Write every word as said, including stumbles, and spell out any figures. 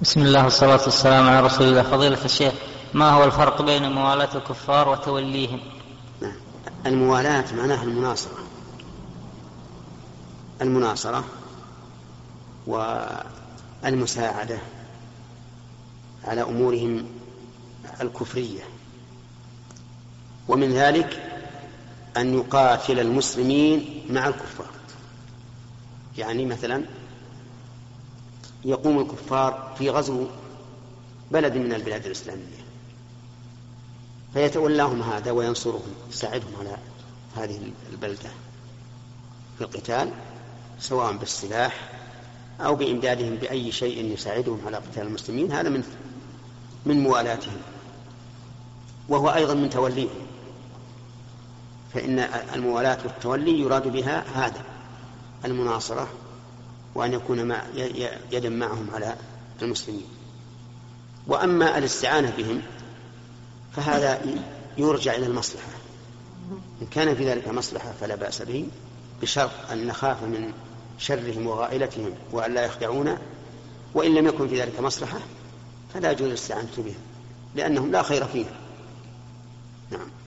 بسم الله والصلاة والسلام على رسول الله. فضيلة الشيخ، ما هو الفرق بين موالاة الكفار وتوليهم؟ الموالاة معناها المناصرة المناصرة والمساعدة على أمورهم الكفرية، ومن ذلك أن يقاتل المسلمين مع الكفار. يعني مثلا يقوم الكفار في غزو بلد من البلاد الإسلامية فيتولاهم هذا وينصرهم، يساعدهم على هذه البلدة في القتال، سواء بالسلاح أو بإمدادهم بأي شيء يساعدهم على قتال المسلمين. هذا من من موالاتهم، وهو أيضا من توليهم، فإن الموالاة والتولي يراد بها هذا المناصرة، وأن يكون مع يدا معهم على المسلمين. وأما الاستعانة بهم فهذا يرجع إلى المصلحة، إن كان في ذلك مصلحة فلا بأس به، بشرط أن نخاف من شرهم وغائلتهم وأن لا يخدعونا، وإن لم يكن في ذلك مصلحة فلا يجوز الاستعانة بهم، لأنهم لا خير فيها. نعم.